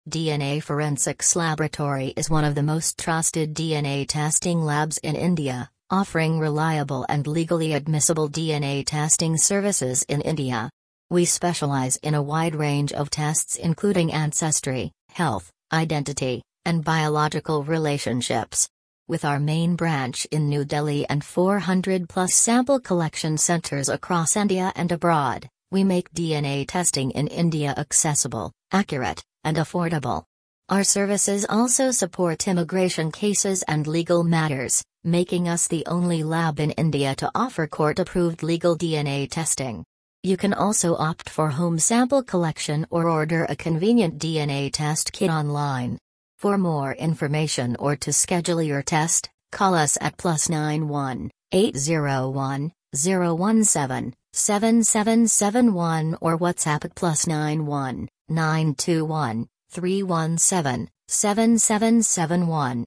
DNA Forensics Laboratory is one of the most trusted DNA testing labs in India, offering reliable and legally admissible DNA testing services in India. We specialize in a wide range of tests including ancestry, health, identity, and biological relationships. With our main branch in New Delhi and 400-plus sample collection centers across India and abroad, we make DNA testing in India accessible, accurate, and affordable. Our services also support immigration cases and legal matters, making us the only lab in India to offer court-approved legal DNA testing. You can also opt for home sample collection or order a convenient DNA test kit online. For more information or to schedule your test, call us at +91 801 017 7771 or WhatsApp at +91 921 317 7771.